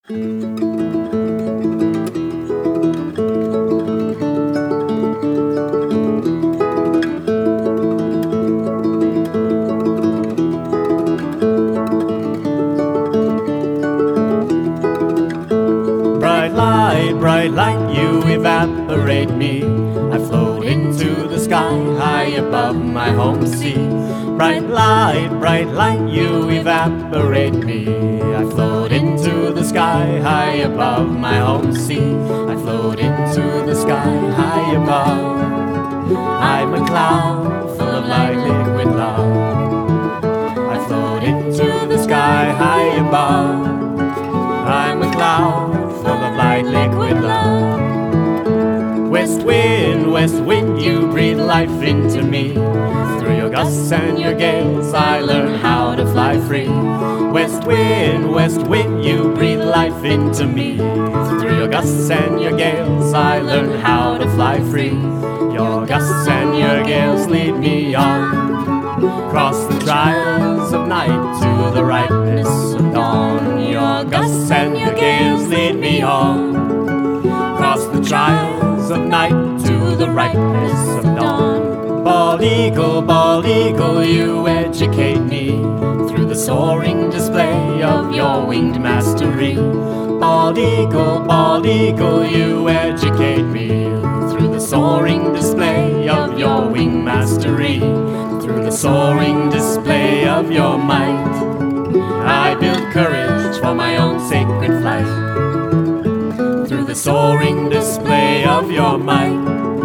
Bright light, you evaporate me. I float into the sky high above my home sea. Bright light, you evaporate me. I float into the sky high above my home sea. I float into the sky high above. I'm a cloud full of light, liquid love. I float into the sky high above. I'm a cloud full of light, liquid love. West wind, you breathe life into me. Through your gusts and your gales, I learn how to fly free. West wind, you breathe life into me. Through your gusts and your gales, I learn how to fly free. Your gusts and your gales lead me on, across the trials of night to the ripeness of dawn. Your gusts and your gales lead me on, across the trials of night to the ripeness of dawn. Bald eagle, you educate me through the soaring display of your winged mastery. Bald eagle, you educate me through the soaring display of your winged mastery. Through the soaring display of your might, I build courage for my own sacred flight. Through the soaring display of your might,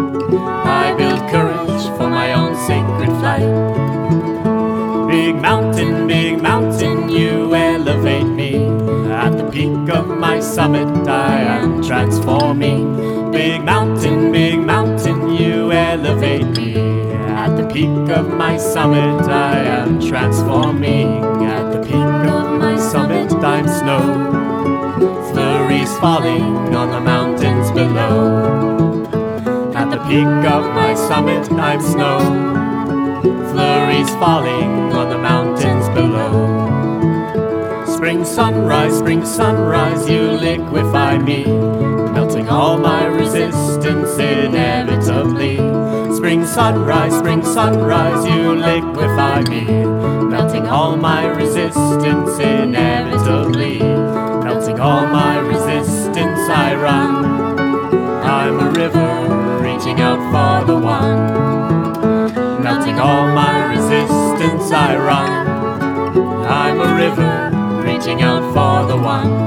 I build courage for my own sacred flight. Big mountain, you elevate me. At the peak of my summit, I am transforming. Big mountain, you elevate me. At the peak of my summit, I am transforming. At the peak of my summit, I'm snow, flurries falling on the mountains below. At the peak of my summit, I'm snow, flurries falling on the mountains below. Spring sunrise, you liquefy me, melting all my resistance inevitably. Spring sunrise, you liquefy me, melting all my resistance inevitably. Melting all my resistance, I run. I'm a river reaching out for the one. Melting all my resistance, I run. I'm a river reaching out for the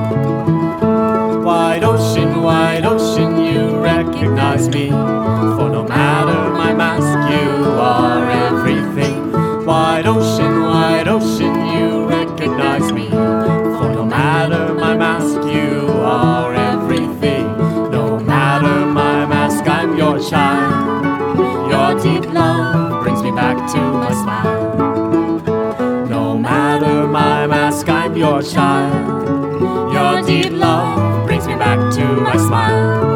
one. Wide ocean, you recognize me. For no matter my mask, you are everything. Wide ocean, you recognize me. For no matter my mask, you are everything. No matter my mask, I'm your child. Your deep love brings me back to my smile. No matter my mask, I'm your child. Your deep love brings me back to my smile.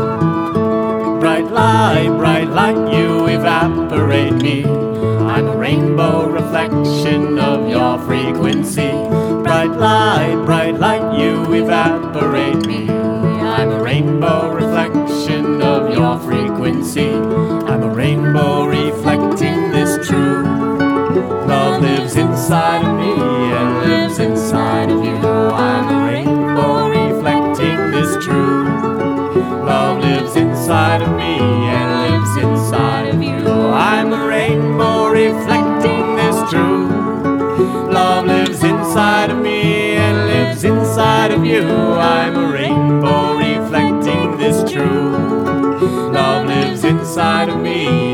Bright light, you evaporate me. I'm a rainbow reflection of your frequency. Bright light, you evaporate me. I'm a rainbow reflection of your frequency. I'm a rainbow reflecting this truth. Love lives inside of me and lives inside of you. I'm a rainbow reflecting this truth. Love lives inside of me and lives inside of you. I'm a rainbow reflecting this truth. Love lives inside of me and lives inside of you. I'm a rainbow reflecting this truth. Love lives inside of me